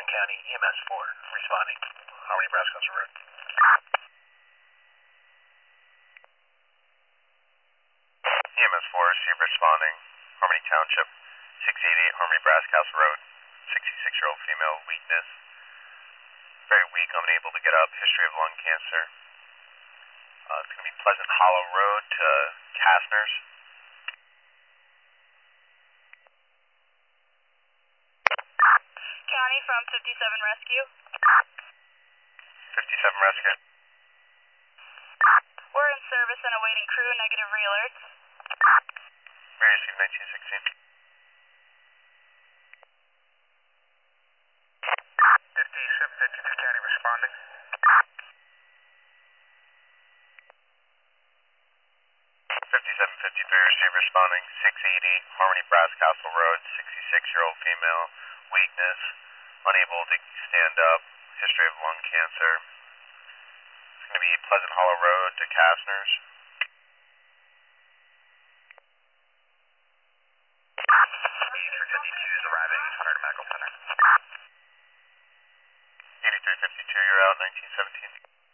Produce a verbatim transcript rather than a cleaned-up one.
County, E M S four, responding. Harmony, Brasco Road. E M S four, Steve responding. Harmony Township, six eighty-eight Harmony Brass Castle Road. sixty-six-year-old female, weakness. Very weak, unable to get up. History of lung cancer. Uh, it's going to be Pleasant Hollow Road to Kastner's. County from fifty-seven Rescue. fifty-seven Rescue. We're in service and awaiting crew, negative re-alerts. Mary Steve nineteen sixteen. fifty-seven fifty-two County responding. fifty-seven fifty-three Steve responding. six eighty Harmony Brass Castle Road. sixty-six-year-old female, weakness, unable to stand up. History of lung cancer. It's going to be Pleasant Hollow Road to Kastner's. eighty-three fifty-two is arriving, Hunter Medical Center. eighty-three fifty-two, you're out, nineteen seventeen.